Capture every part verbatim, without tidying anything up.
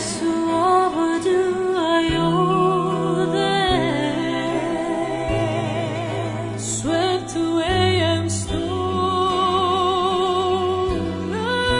수 overdue them, swept away and stolen.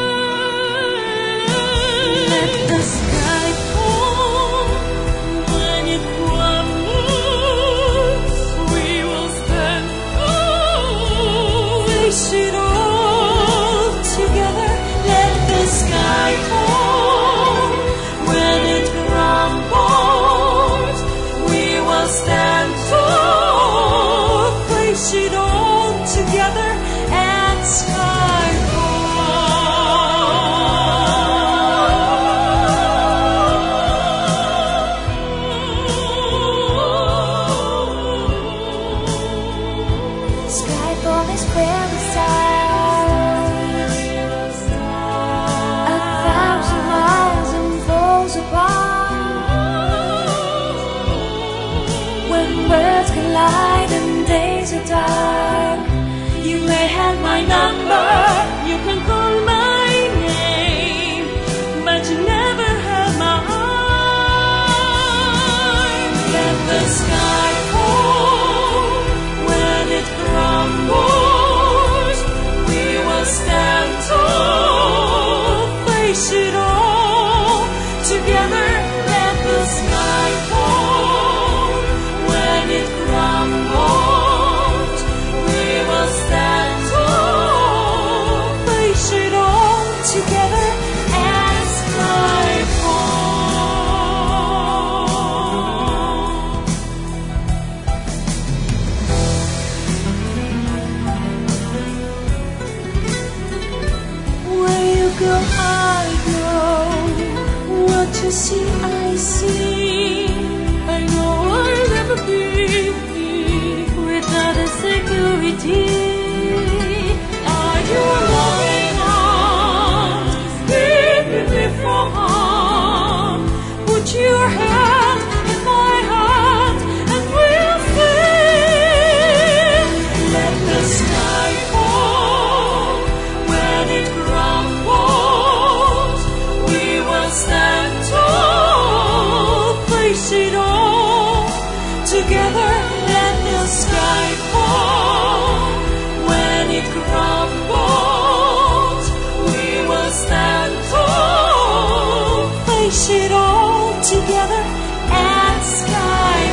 Let the sky fall when it crumbles. We will stand tall, face it all together. Let the sky fall when it crumbles. We will stand tall, face it all together and skyfall. Skyfall is where we start, a thousand miles and falls apart. When worlds collide and days are dark, You may have my number, you can call my name, but you never have my heart. Let the sky fall when it crumbles. We will stand tall, face it all together. Let the sky fall when it crumbles. We will stand tall, face it all together and skyfall. Where you go, I go. What you see, I see. I know I'll never be without a security. Are you loving arms? Keep me from harm. Put your hand in my heart and we'll sing. Let the sky fall when it crumbles. We will stand tall, face it all together. Let the sky fall when it crumbles. We will stand tall, face it all together and sky